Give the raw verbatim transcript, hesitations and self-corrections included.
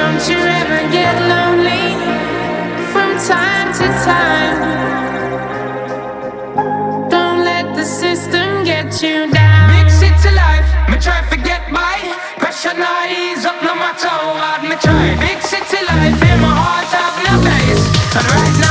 Don't you ever get lonely from time to time? Don't let the system get you down. Big city life, me try forget by. Pressure not ease up no matter how hard me try. Big city life, in my heart have no place. And right